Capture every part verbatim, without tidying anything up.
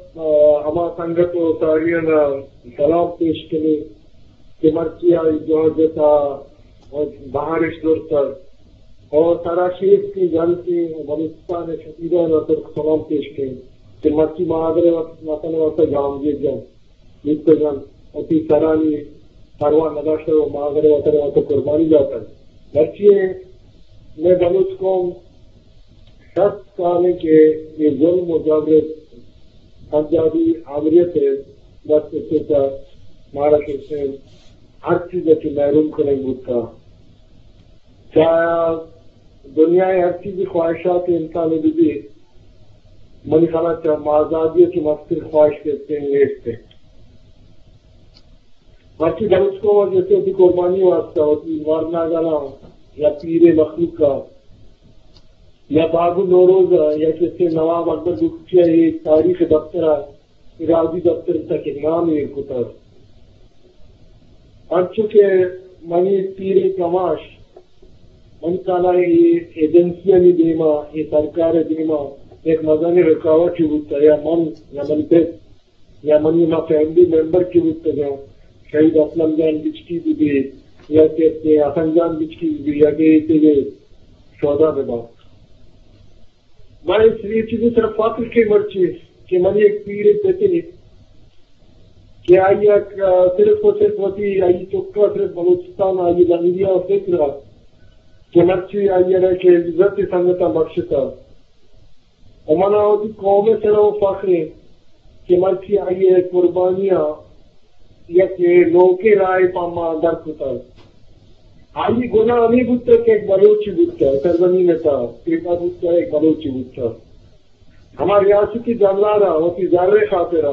ہما سنگت و ساریان سلام پیش کرے کہ مرچی آئی جو جیسا اور بہارش درتر اور سارا شیخ کی جان کی بلوچستان شدیدہ نظر سلام پیش کریں کہ مرچی مہادر وطن وطن جام جیت جان جیت جان اتی سرانی پروان نداشتر و مہادر وطن وطن قربانی جاتا ہے مرچی میں بلوچ قوم شخص کہنے کے یہ ظلم و جابر سجادی عامریت ہے بس اس سے مارا کرتے ہر چیز کی محروم کریں بود کا چاہے دنیا ہر چیز کی خواہشات انسان بھی بھی منی خانہ چاہے آزادی کی مستر خواہش کرتے ہیں لیٹتے باقی بلوچ کو جیسے ہوتی قربانی واسطہ ہوتی وارنا گانا یا پیر مخلوق کا یا بابو نوروز یا کسی نواب اکبر بخشیا یہ تاریخ دفتر ہے ارادی دفتر تک نام یہ کتر اور چونکہ منی پیر کماش من کالا یہ ایجنسیاں نہیں دیما یہ سرکار دیما ایک مزانی رکاوٹ کی ہوتا یا من یا من پیس یا منی ما فیملی ممبر کی ہوتا ہے شہید اسلم جان بچکی بھی بھی یا کہتے ہیں حسن جان بچکی بھی یا کہتے ہیں شہدہ میں بات میں اس لیے چیزیں صرف فاطر کی مرچی کہ منی ایک پیر دیتے نہیں کہ آئی صرف و صرف ہوتی آئی چکا صرف بلوچستان آئی لنگیا اور فکر کہ مرچی آئی رہے کہ عزت سنگتا بخشتا امانا ہوتی قوم سے وہ فخر کہ مرچی آئی ہے قربانیاں یا کہ لوکے رائے پاما درک ہوتا آئی گناہ نہیں بودتا کہ ایک بلوچی بودتا سرزمین تھا پیٹا بودتا ایک بلوچی بودتا ہماری ریاستی جانلارہ ہوتی ذرے خاطرہ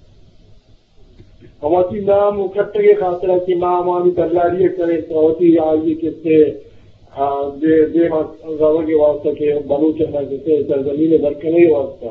ہماری نام اکٹھے کے خاطرہ کی ماں ہماری دلاریہ کرے تو ہوتی آئی کسے دے غور کے واسطہ کہ بلوچ ہے کسے سرزمین برکنے واسطہ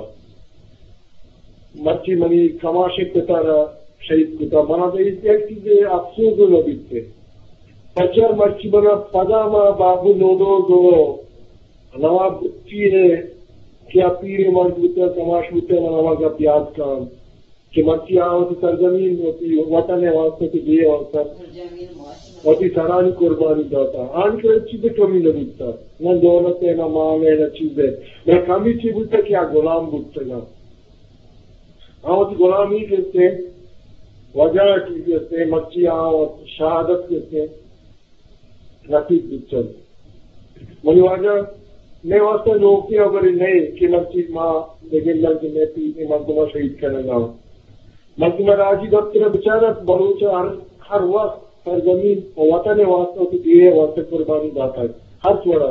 مرچی منی کماشی کتر شہید کتا منا تو اس ایک چیزیں افسوس ہو لگتے پچر مرچی بنا پدا ما بابو نودو دو نواب بچی ہے کیا پیر مرد بتا کماش بتا منوا کا پیاز کام کہ مرچی آ ہوتی سرزمین ہوتی وطن واسطے کی دیئے واسطہ ہوتی سرانی قربانی داتا آن کے چیزیں کمی نہ بودتا نہ دولت ہے نہ مال ہے نہ چیز ہے نہ کمی چیز بودتا کیا غلام بودتا گا ہاں ہوتی غلامی کہتے وجہ کی کہتے مرچی آ شہادت کہتے نصیب بچن منی واجہ میں واسطہ لوگ کی اگر نہیں کہ مرچی ماں لیکن لگے میں پینے مردمہ شہید کرنے گا مرچی راجی دفتر بچارہ بلوچ ہر ہر وقت ہر زمین وطن واسطہ ہوتی دیئے واسطہ قربانی داتا ہے ہر چھوڑا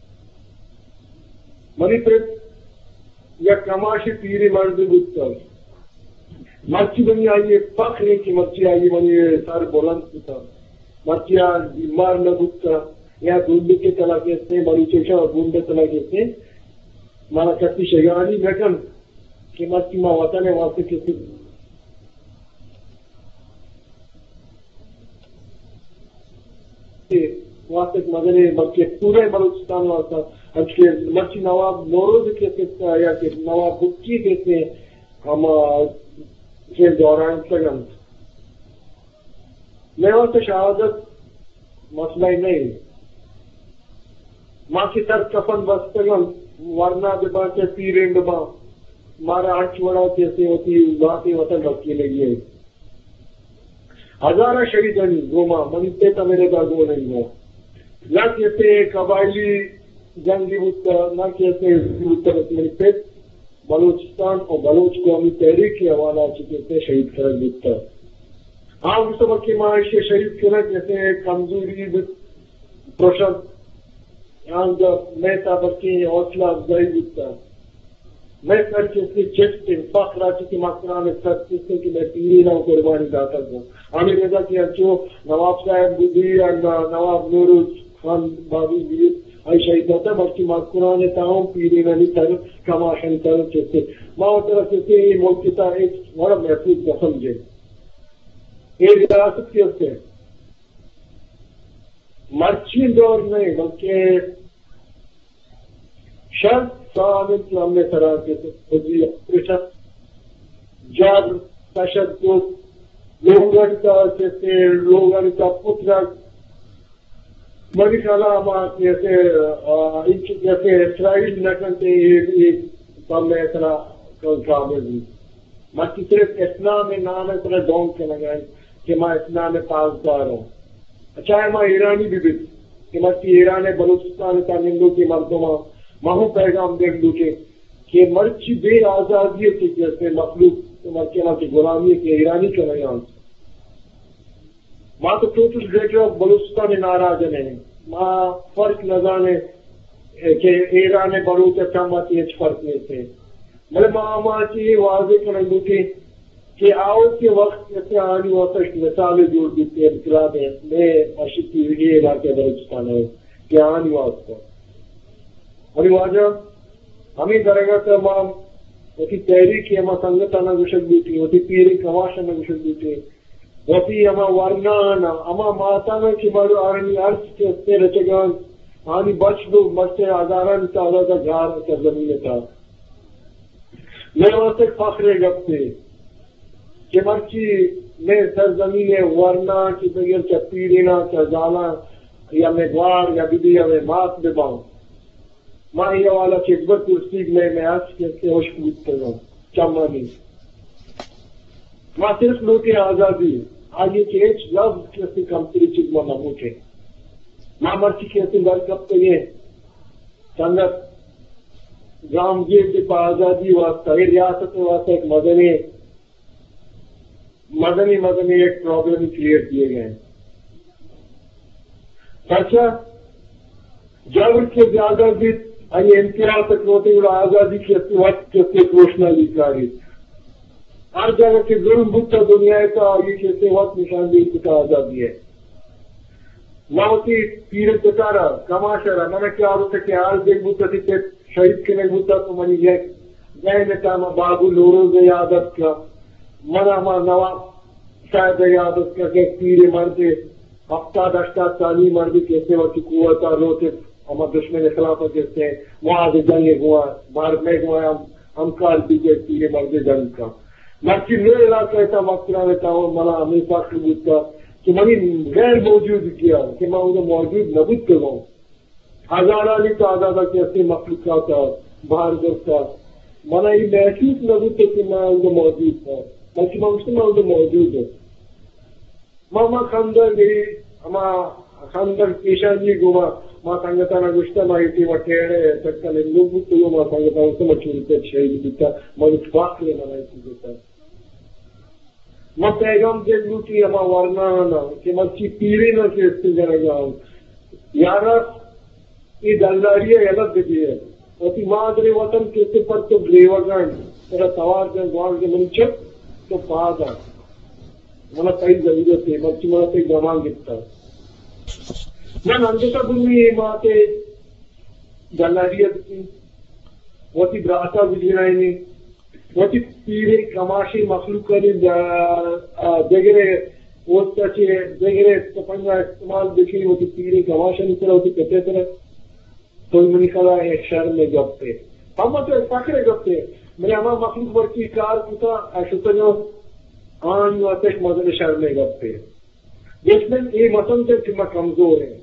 منی پھر یا کماشی پیری مرد بودتا مرچی بنی آئیے فخر کی مرچی آئیے منی سارے بلند ہوتا مرچی بیمار نہ بودتا یا گونڈے کے طلاق سے مریچیشا اور گونڈے طلاق سے مانا کتی شگانی بیٹن کہ مرچی ماں وطن واسطے کسی واسطے مدرے بلکہ پورے بلوچستان واسطہ کے مرچی نواب نوروز کہتے یا کہ نواب بکی کہتے ہم کے دوران سگن میں واسطے شہادت مسئلہ نہیں ماں کی سر کفن بستگم ورنہ دبا کے پیریں دبا مارا ہنچ وڑا کیسے ہوتی ذاتی وطن رکھی لگی ہے ہزارہ شہیدانی گوما منتے تا میرے دا گو نہیں ہو نہ کہتے قبائلی جنگی بودتا نہ کہتے بودتا میری پیٹ بلوچستان اور بلوچ قومی تحریک کے حوالہ چکے شہید کرن بودتا ہاں اس وقت کی معاش شہید کرن جیسے کمزوری پروشن میں سابق کی حوصلہ افزائی بودتا میں کر کے اس کی چسٹ فخر آ چکی مقران سر جس سے کہ میں پیری نہ قربانی داتا ہوں ہمیں رضا کی اچھو نواب صاحب بدی اور نواب نوروز خان بابی بھی آئی شہید ہوتا بلکہ مقران تاؤں پیری نہ نہیں تر کماشن تر چستے ماں طرف سے یہ ملک کی تا ایک بڑا محفوظ دفن جے ایک ریاست کی اس سے مرچی دور نہیں بلکہ شرط سامن کی ہم نے طرح کے جب تشدد لوگانتا جیسے لوگانتا پتر مریخالا جیسے جیسے اسرائیل نکنتے ایک سب میں اتنا کامل ہوں میں صرف اسلام میں نام اتنا ڈونگ کے لگائیں کہ میں اسلام میں پاسدار ہوں. اچھا ہے میں ایرانی بھی بھی کہ میں ایران بلوچستان کا نندو کی مردوں میں مہو پیغام دیکھ دوں کہ مرچی بے آزادی کی جیسے مخلوق مرچے کی غلامی کے ایرانی کا نہیں آن ماں تو ٹوٹل گریٹر آف بلوچستان ناراض نہیں ماں فرق نہ جانے کہ ایران بلوچ چمت یہ فرق نہیں تھے میرے ماں ماں کی واضح کرنے دوں کہ آؤ کے وقت جیسے آنی ہوتا ہے مثالیں جوڑ دیتے ہیں انقلاب ہے میں ارشد کی یہ علاقے بلوچستان ہے کہ آنی واسطہ اور واجہ ہمیں درگاہ تمام ہوتی تحریک ہما سنگتانا گشک دیتی ہوتی پیری کماشانا گشک دیتی ہوتی ہما ورنانا ہما ماتانا کی مارو آنی عرض کے اتے رچگان آنی بچ دو بچتے آزاران تعالیٰ کا گھار کا زمین تھا میں واسطے فخر گپ تھے کہ مرچی میں سرزمین ورنا کی بغیر چا پیرینا چا زالا یا میں گوار یا بیدی یا میں مات بباؤں ماں یہ والا چکبر کرسیگ میں میں آج کیسے ہوش پوچھ کر ہوں چمانی ماں صرف لوٹے آزادی آگے کے ایچ لفظ کیسے کمپری چکمہ نموچے ماں مرچی کیسے برکب تو یہ سنگت گام جیب کے پا آزادی واسطہ یہ ریاست واسطہ ایک مدنی مدنی مدنی ایک پرابلم کلیئر کیے گئے ہیں. اچھا جب کے زیادہ بھی آئیے امتیاز تک ہوتے ہوئے آزادی کی وقت کیسے گھوشنا لکھاری ہر جگہ کے ظلم بھتا دنیا کا یہ کیسے وقت نشاندہی کا آزادی ہے. موتی پیرت بتارا کماشارا میں نے کیا ہوتا کہ آج دیکھ بھتا تھی کہ شہید کے نہیں بھتا تو منی یہ گئے نتا میں بابو لوروز یادت کا منا ہمارا نواب شاید یادت کا کہ پیرے مرتے ہفتہ دشتہ تعلیم مردی کیسے وقت قوت روتے ہمارے دشمن خلافت کہتے ہیں وہاں سے جنگ ہوا بھارت میں ہوا ہم کال بھی کے پیرے مردے جنگ کا مرچی میرے علاقہ ایسا مقصرہ رہتا ہوں منا ہمیشہ ثبوت کا کہ منی غیر موجود کیا کہ میں انہیں موجود نبود کرواؤں ہزارہ لی تعداد کیسے مخلوقات باہر کرتا منا یہ محسوس نبود کہ میں انہیں موجود تھا بلکہ میں اس میں انہیں موجود ہوں. ماما خاندر میری ہما خاندر پیشانی گما ماں سنگتانا گشتا ماہیتی وٹیڑے تکتا لنگو بودتا یو ماں سنگتانا سے مچورتا شہید بودتا ماں اس باق لے مانا ایسی دیتا ماں پیغام دے لوٹی ہما ورنانا کہ مچی پیرے نہ کے اس سے جانا جاؤں یارا یہ دلداریہ غلط دیتی ہے اور مادر وطن کیسے پر تو گریوگان تیرا سوار دیں گوان کے منی چپ تو پاس آ منا کئی ضرورت ہے بچی منا کئی گمان گفتا میں نندتا بھومی ماتے دلاریت کی وہی براسا گزرائی نہیں وہی پیرے کماشی مخلوق کری دیگرے وسطہ چیئے دیگرے تپنگا استعمال دیکھیں وہی پیرے کماشا نہیں طرح وہی کہتے طرح تو منی خلا ایک شہر میں گفتے ہم تو ایک فکر گفتے میں ہمارا مخلوق ورکی کار کتا ایشتا جو آن واسطے ایک مدن شہر میں گفتے جس میں یہ مطن سے کہ میں کمزور ہے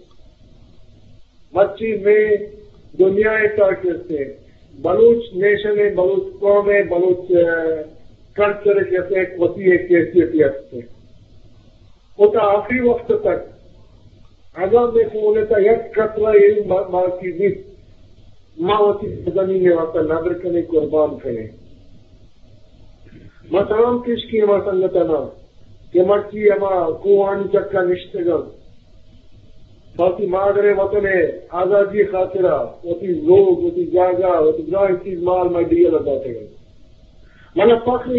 مچی میں دنیا کا کہتے بلوچ نیشن ہے بلوچ قوم ہے بلوچ کلچر کہتے ایک وسیع ایک کیفیت رکھتے وہ تو آخری وقت تک اگر میں سونے تھا یک قطرہ یہ مارکی دی ماں وسیع زمین وقت نظر کرنے قربان کریں میں تمام کش کی ہما سنگتنا کہ مرچی ہما کوانی چکا نشتگل باقی مادر وطن آزادی خاطرہ ہوتی لوگ ہوتی جاگہ ہوتی براہ چیز مال میں ڈیل لگاتے گئے میں فخر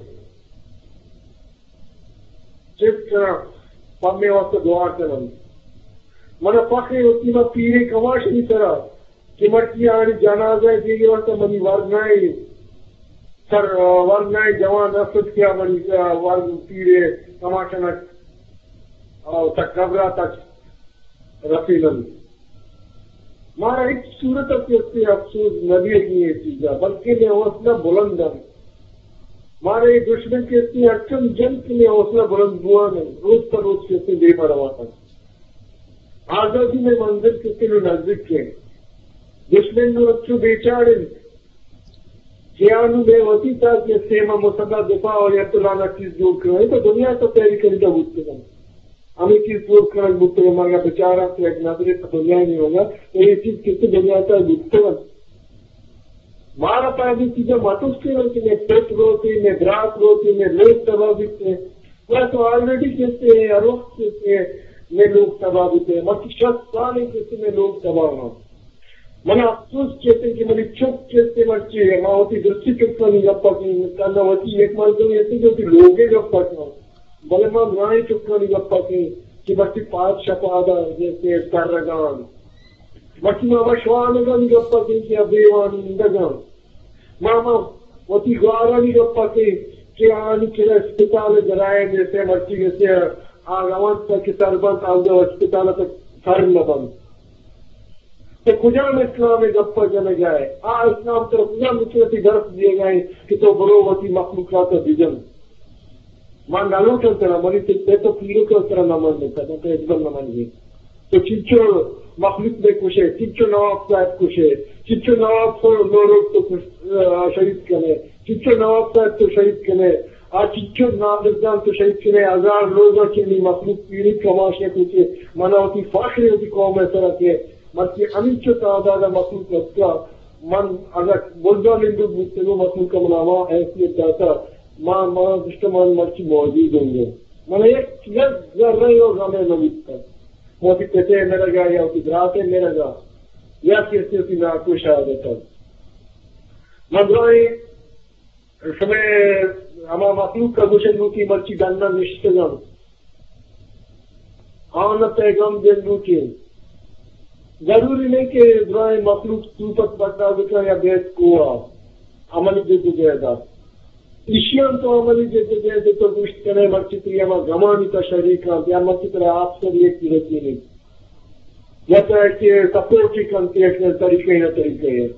صرف کرنا پڑھنے وقت دعا کرنا میں فخر ہوتی میں پیرے کماش نہیں طرح کہ مرچی آنی جنازہ دیگے وقت منی ورنائی سر ورنائی جوان افرد کیا منی ورن پیرے کماشنا تک قبرہ تک رفیلن مارا ایک صورت اپنے افسوس نبی کی یہ چیزا بلکہ میں وصلہ بلندن हमारे दुश्मन के इतनी अड़चन जंग में हौसला बुलंद हुआ नहीं, रोज पर रोज कितने दे पड़ा हुआ था। आजादी में मंजिल कितने नजदीक के दुश्मन ने अच्छू बेचारे ज्ञान में होती था कि सेमा मुसदा दिफा और यतुलाना चीज जोड़ कर तो दुनिया तो तैयारी करी का बुझते हैं हमें चीज जोड़ कर बुझते हमारा बेचारा तो एक नजरे तो दुनिया नहीं होगा तो ये चीज कितनी दुनिया का बुझते हैं मारा पादी चीजें मतुष्टि होती है पेट रोती है ग्रास रोती है लोग प्रभावित है वह तो ऑलरेडी कहते हैं अरोग कहते हैं में लोग प्रभावित है मत शस्त्र नहीं कहते में लोग प्रभाव मन अफसोस कहते कि मेरी चुप कहते मर्ची है माँ होती दृष्टि चुप नहीं गप्पा करना होती एक मार तो ऐसी जो लोगे गप्पा करना भले माँ गाय चुप नहीं गप्पा की कि बच्ची पाँच शपादा जैसे करगान बच्ची मामा श्वानगन गप्पा की कि अबेवान इंदगन मामा होती गारानी गप्पा की कि आनी के अस्पताल जराए जैसे मर्ची जैसे आगावन तक की तरबत आगे अस्पताल तक सर न बंद तो खुजा में इस्लाम में गप्पा जम जाए आ इस्लाम तो खुजा मुझे दर्द दिए गए कि तो बरोवती मखलूका तो विजन मान डालो चल तरह मरी तो पीरो के तरह नमन देता तो एकदम नमन गई तो चिंचो मखलूक में खुश है चिंचो नवाब साहब खुश है चिंचो नवाब को लोग तो शहीद करे चिंचो नवाब साहब तो शहीद करे आ चिंचो नादरदान तो शहीद करे हजार लोगों के लिए मखलूक पीड़ी कमाशे कुछ मना होती फाखरी होती कौम ऐसा रखे मन की अनिश्चित तादाद मखलूक रखा मन अगर बोलना लिंदु मुझसे मखलूक का मनावा ऐसी दाता माँ माँ दुष्टमान मर्ची मौजूद होंगे मन एक जर रही होगा मैं नवीत कर मोती कहते मेरा गा या उसी ग्राह है मेरा गा या कैसे होती मैं आपको शायद देता मदराई समय हमारा मखलूक का गुशन की मर्ची जानना निश्चितगम हाँ न पैगम दिन रूटी जरूरी नहीं कि दुआएं मखलूक सूपत बता देता या बेस को अमली दे देगा ईश्वर तो अमली दे दे तो दुष्ट करे मर्ची तो या गमानी का शरीर का या मर्ची तरह आप सब एक की रहती नहीं या तो ऐसे सपोर्ट ही करते हैं तरीके या तरीके हैं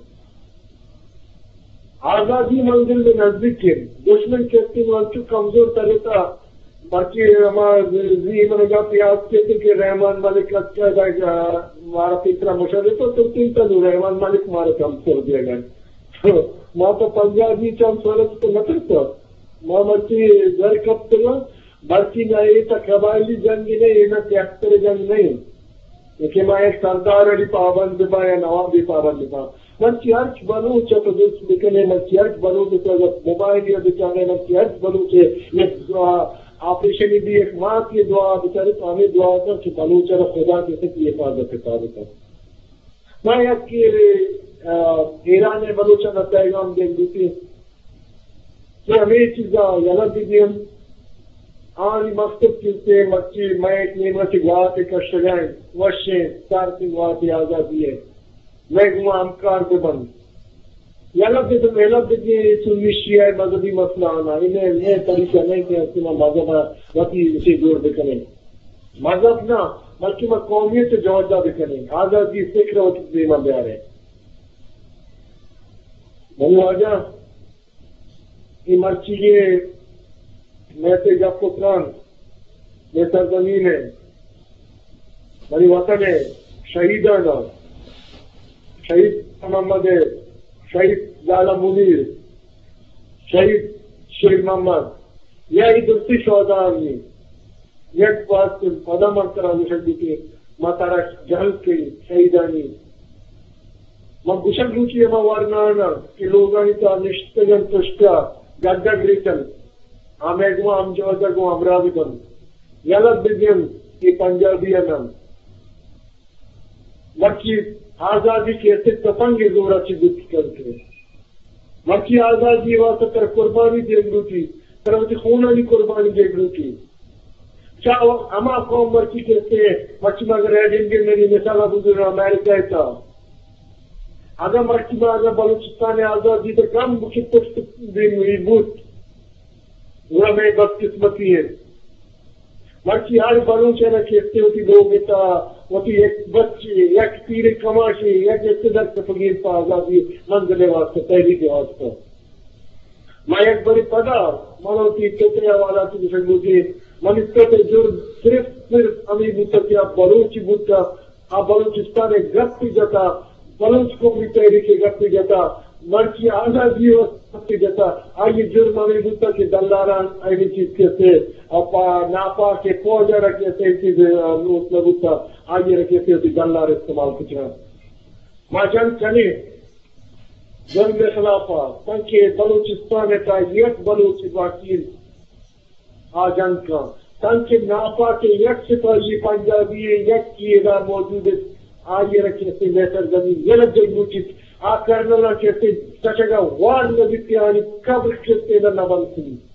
आजादी मंजिल में नजदीक है दुश्मन कहती मंचू कमजोर तरीका बाकी हमारे मनगा प्याज कहते कि रहमान मालिक लगता है हमारा तीसरा मुशर्रफ तो तुम चिंता नहीं रहमान मालिक हमारे कम कर दिया गया माँ तो पंजाबी चम सोलह तो न करता माँ मर्ची घर कब तक बाकी ना ये तो कबायली जंग नहीं ना त्यागतर जंग नहीं लेकिन मैं एक सरदार अड़ी पाबंद बा या नवाब भी पाबंद बा मन चर्च बनू चे तो देश निकले मन चर्च बनू तो मोबाइल या बेचारे मन चर्च बनू चे ऑपरेशन भी एक माँ की दुआ बेचारे तो हमें दुआ था कि बलूचर खुदा कैसे की हिफाजत है मैं याद कि ईरान ने बलूचर पैगाम देख दी थी कि हमें चीजा याद दीजिए आनी मकसद किससे मच्छी मैं इतनी मच्छी गाते कष्टगाएं वर्षे चार तीन वाती आजादी है मैं गुआ अमकार पे बंद याद दे तो मेला देखिए सुन्नी शिया मजहबी मसला आना इन्हें ये तरीका नहीं कि असना मजहब वती इसे जोड़ दे करें मजहब ना बल्कि मैं कौमियत से जवाबदार भी करें आजादी फिक्र और देना प्यार है वो आजा ये मर्ची ये मैं से जब को प्राण ये सरजमीन है मेरी वतन है शहीदाना शहीद मोहम्मद है शहीद लाला मुनीर शहीद शेख मोहम्मद या ही दुस्ती शोधानी एक बात पदा मंत्र अनुशक्ति के मातारा जहल के शहीदानी मग गुशल रुचि एवं वर्णना कि लोगांनी तो निष्ठजन तुष्टा गद्दा ग्रीचन आमें गुआ हम जोधा गुआ अमरावती बन यालत बिजन की पंजाबी अनम मक्की आजादी कैसे तपंगे जोरा की दुख करके मक्की आजादी वास्ते तर कुर्बानी देख लूटी तरवती खून वाली कुर्बानी देख लूटी चाहो अमा कौम मर्ची कहते मक्की मगर एडिंगे मेरी मिसाला बुजुर्ग अमेरिका था अगर मर्ची में अगर बलूचिस्तान आजादी तो कम मुख्य पुष्ट दिन हुई बूथ वो में बदकिस्मती है मर्ची हर बलूच है ना कहते होती लोग इतना होती एक बच्ची एक पीरे कमाशी एक इस्तेदार से फकीर पर आजादी मंजिले वास्ते तहरीक वास्ते मैं एक बड़ी पदा मनोती टोकरिया वाला की जैसे मुझे मन इसके जो सिर्फ सिर्फ अमी मुतकिया बलूची बुद्धा आ बलूचिस्तान एक गप्पी जाता बलूच को भी तैरी के गप्पी जाता मन की आजादी हो गप्पी जाता आइए जुर्म अमी बुद्धा के दल्लारान ऐसी चीज कैसे अपा नापा के पौधे रखे से चीज उसमें बुद्धा आइए रखे से उसी दल्लार इस्तेमाल किया माजन चले जंग खिलाफा ताकि बलूचिस्तान का एक बलूच वकील आजम का ताकि नापा के एक सिपाही पंजाबी एक कीड़ा मौजूद आइए रखे से लेकर जमीन ये लग गई उचित आ करना कैसे सचेगा वार नदी कब्र किसने न बनती